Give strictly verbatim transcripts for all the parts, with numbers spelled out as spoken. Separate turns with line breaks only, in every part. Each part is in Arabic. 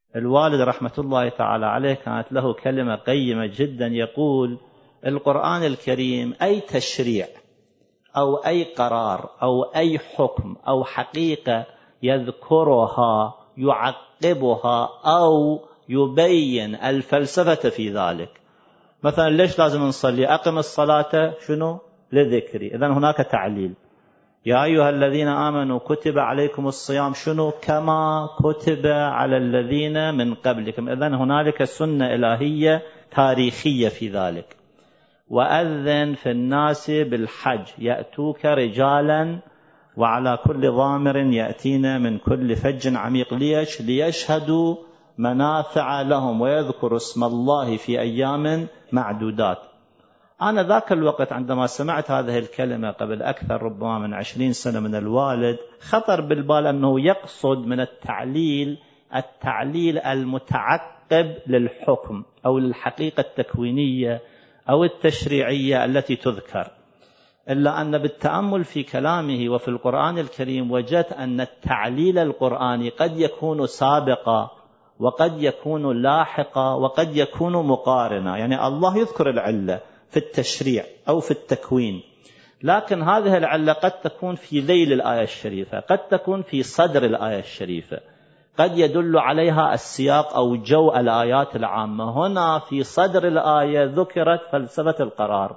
الوالد رحمة الله تعالى عليه كانت له كلمة قيمة جدا، يقول القرآن الكريم أي تشريع أو أي قرار أو أي حكم أو حقيقة يذكرها يعقبها أو يبين الفلسفة في ذلك. مثلا ليش لازم نصلي؟ أقم الصلاة شنو؟ لذكري. إذن هناك تعليل. يا أيها الذين آمنوا كتب عليكم الصيام شنو؟ كما كتب على الذين من قبلكم. إذن هنالك سنة إلهية تاريخية في ذلك. وأذن في الناس بالحج يأتوك رجالا وعلى كل ضامر يأتين من كل فج عميق. ليش؟ ليشهدوا منافع لهم ويذكروا اسم الله في أيام معدودات. أنا ذاك الوقت عندما سمعت هذه الكلمة قبل أكثر ربما من عشرين سنة من الوالد، خطر بالبال أنه يقصد من التعليل التعليل المتعقب للحكم أو للحقيقة التكوينية أو التشريعية التي تذكر. إلا أن بالتأمل في كلامه وفي القرآن الكريم وجدت أن التعليل القرآني قد يكون سابقا وقد يكون لاحقا وقد يكون مقارنا. يعني الله يذكر العلة في التشريع أو في التكوين، لكن هذه العلة قد تكون في ذيل الآية الشريفة، قد تكون في صدر الآية الشريفة، قد يدل عليها السياق أو جو الآيات العامة. هنا في صدر الآية ذكرت فلسفة القرار،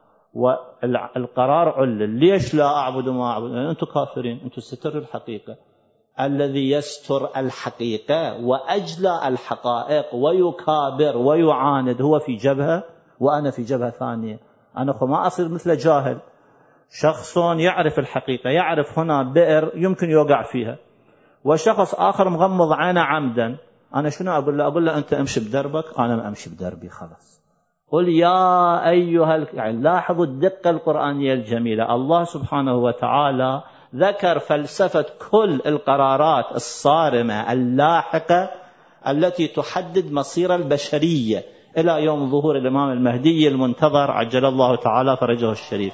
والقرار علل. ليش لا أعبد ما أعبد؟ يعني أنتم كافرين، أنتم ستروا الحقيقة. الذي يستر الحقيقة وأجلى الحقائق ويكابر ويعاند هو في جبهة وأنا في جبهة ثانية. أنا خو ما أصير مثل جاهل. شخص يعرف الحقيقة، يعرف هنا بئر يمكن يوقع فيها، وشخص آخر مغمض عينه عمدا. أنا شنو أقول له؟ أقول له أنت امشي بدربك، أنا ما أمشي بدربي خلاص. قل يا أيها ال... يعني لاحظوا الدقة القرآنية الجميلة. الله سبحانه وتعالى ذكر فلسفة كل القرارات الصارمة اللاحقة التي تحدد مصير البشرية إلى يوم ظهور الإمام المهدي المنتظر عجل الله تعالى فرجه الشريف،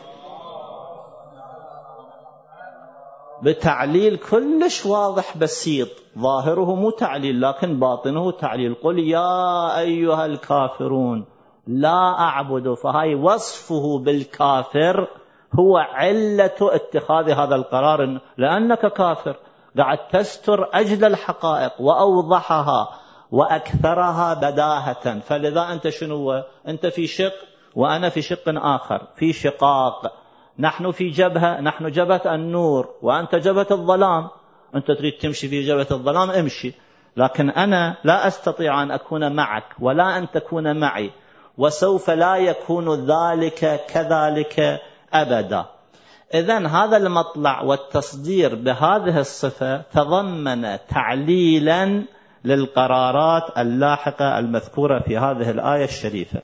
بتعليل كلش واضح بسيط. ظاهره مو تعليل لكن باطنه تعليل. قل يا أيها الكافرون لا أعبد. فهاي وصفه بالكافر هو علة اتخاذ هذا القرار، لأنك كافر قاعد تستر أجل الحقائق وأوضحها وأكثرها بداهة. فلذا أنت شنو؟ أنت في شق وأنا في شق آخر، في شقاق. نحن في جبهة، نحن جبهة النور وأنت جبهة الظلام. أنت تريد تمشي في جبهة الظلام امشي، لكن أنا لا أستطيع أن أكون معك ولا أن تكون معي، وسوف لا يكون ذلك كذلك أبدا. إذن هذا المطلع والتصدير بهذه الصفة تضمن تعليلا للقرارات اللاحقة المذكورة في هذه الآية الشريفة.